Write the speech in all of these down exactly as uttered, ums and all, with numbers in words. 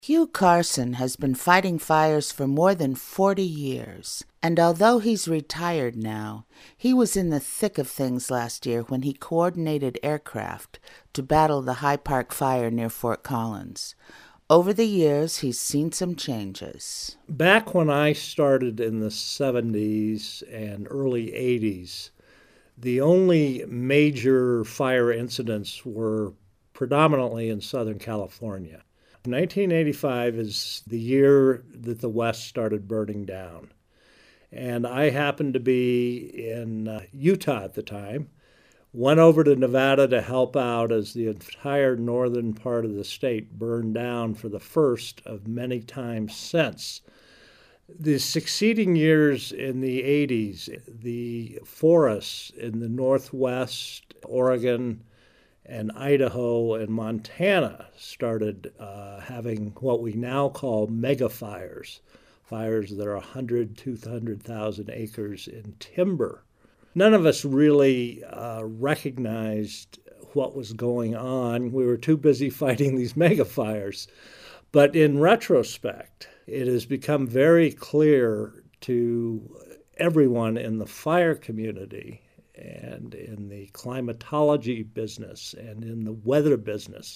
Hugh Carson has been fighting fires for more than forty years, and although he's retired now, he was in the thick of things last year when he coordinated aircraft to battle the High Park fire near Fort Collins. Over the years, he's seen some changes. Back when I started in the seventies and early eighties, the only major fire incidents were predominantly in Southern California. nineteen eighty-five is the year that the West started burning down. And I happened to be in uh, Utah at the time, went over to Nevada to help out as the entire northern part of the state burned down for the first of many times since. The succeeding years in the eighties, the forests in the Northwest, Oregon, and Idaho and Montana started uh, having what we now call mega fires, fires that are one hundred, two hundred thousand acres in timber. None of us really uh, recognized what was going on. We were too busy fighting these mega fires. But in retrospect, it has become very clear to everyone in the fire community and in the climatology business and in the weather business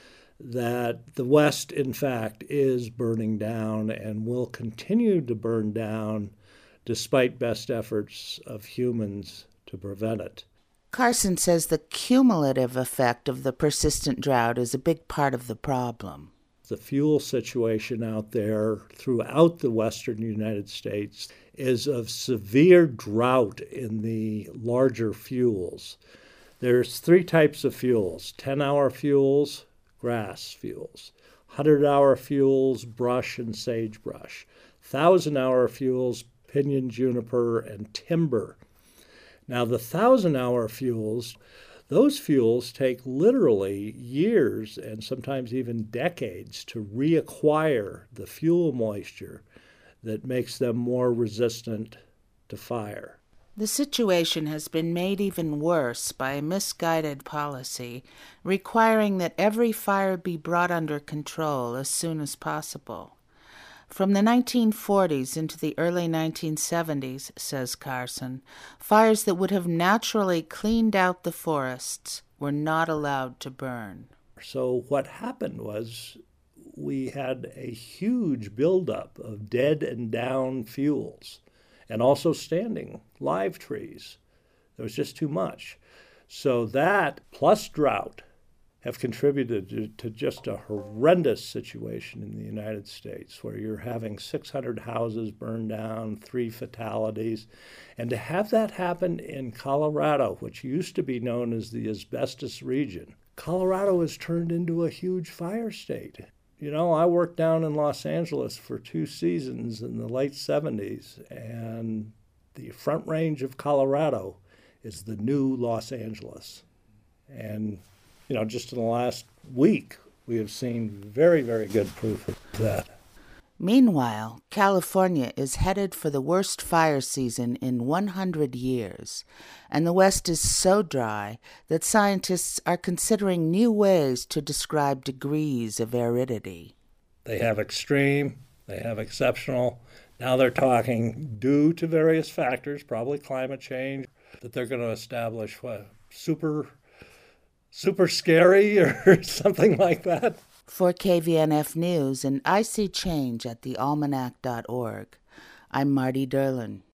that the West, in fact, is burning down and will continue to burn down despite best efforts of humans to prevent it. Carson says the cumulative effect of the persistent drought is a big part of the problem. The fuel situation out there throughout the western United States is of severe drought in the larger fuels. There's three types of fuels: ten-hour fuels, grass fuels; hundred-hour fuels, brush and sagebrush; thousand-hour fuels, pinyon, juniper, and timber. Now, the thousand-hour fuels, those fuels take literally years and sometimes even decades to reacquire the fuel moisture that makes them more resistant to fire. The situation has been made even worse by a misguided policy requiring that every fire be brought under control as soon as possible. From the nineteen forties into the early nineteen seventies, says Carson, fires that would have naturally cleaned out the forests were not allowed to burn. So what happened was we had a huge buildup of dead and down fuels and also standing live trees. There was just too much. So that plus drought have contributed to, to just a horrendous situation in the United States where you're having six hundred houses burned down, three fatalities. And to have that happen in Colorado, which used to be known as the asbestos region, Colorado has turned into a huge fire state. You know, I worked down in Los Angeles for two seasons in the late seventies, and the Front Range of Colorado is the new Los Angeles. And you know, just in the last week, we have seen very, very good proof of that. Meanwhile, California is headed for the worst fire season in one hundred years, and the West is so dry that scientists are considering new ways to describe degrees of aridity. They have extreme, they have exceptional. Now they're talking, due to various factors, probably climate change, that they're going to establish what, super... super scary or something like that. For K V N F News and I See Change at the almanac dot org, I'm Marty Derlin.